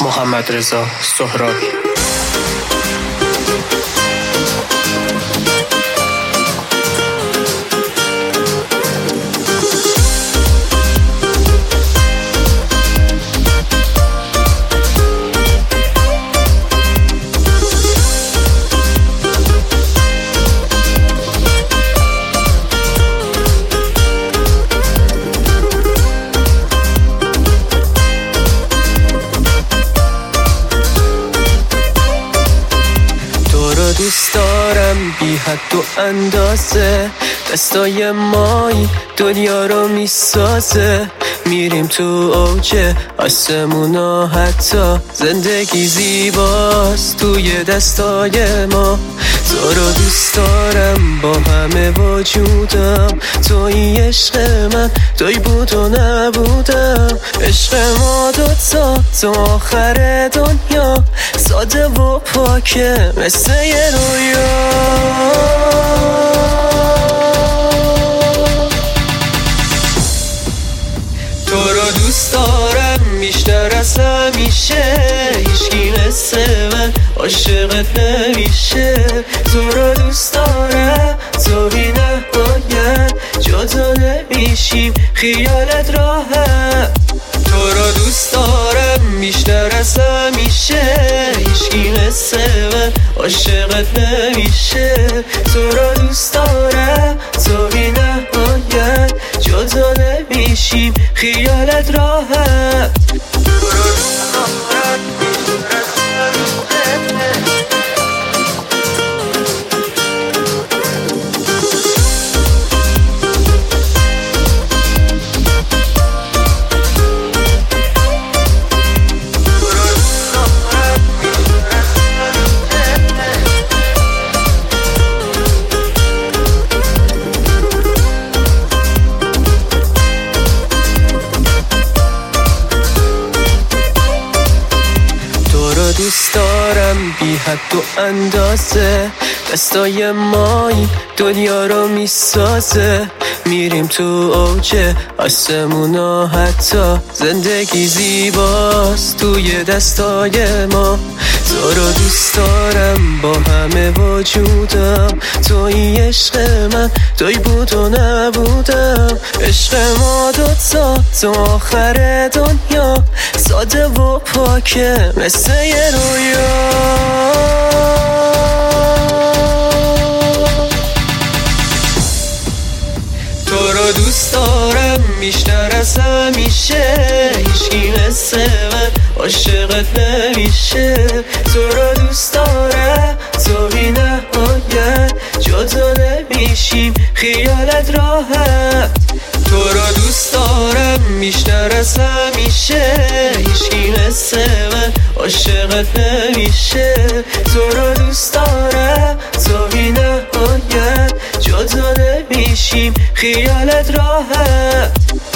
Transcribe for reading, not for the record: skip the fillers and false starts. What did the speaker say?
محمدرضا سهرابی. دوست دارم بی حد و اندازه، دستای مایی دنیا رو میسازه. میریم تو اوج آسمونا، حتی زندگی زیباست توی دستای ما. تو رو دوست دارم با همه وجودم، توی عشق من توی بود و نبودم. عشق ما دوتا تا آخر دنیا، ساده و پاکه مثل یه رویا. تو رو دوست دارم بیشتر از همیشه، هیچکی مثل من عاشقت نمیشه. تو رو دوست دارم تو بی نهایت، جدا نمیشیم خیالت راحت. تو رو دوست دارم بیشتر از همیشه، هیچکی مثل من عاشقت نمیشه. تو رو دوست دارم تو بی نهایت، جدا نمیشیم خیالت راحت. تو رو دوست دارم بیشتر از دوست دارم بی حد و اندازه، دستای مایی دنیا رو میسازه. میریم تو اوج آسمونا، حتی زندگی زیباست توی دستای ما. تو رو دوست دارم با همه وجودم، توی عشق من توی بود و نبودم. عشق ما دوتا تا آخر دنیا، ساده و پاکه مثل یه رویا. تو رو دوست دارم بیشتر از همیشه، هیچکی مثل من عاشقت نمیشه. تو رو دوست دارم تو بی نهایت، جدا نمیشیم خیالت راحت. تو رو دوست دارم بیشتر از همیشه، هیچکی مثل من عاشقت نمیشه. تو رو دوست دارم تو بی نهایت، جدا نمیشیم خیالت راحت.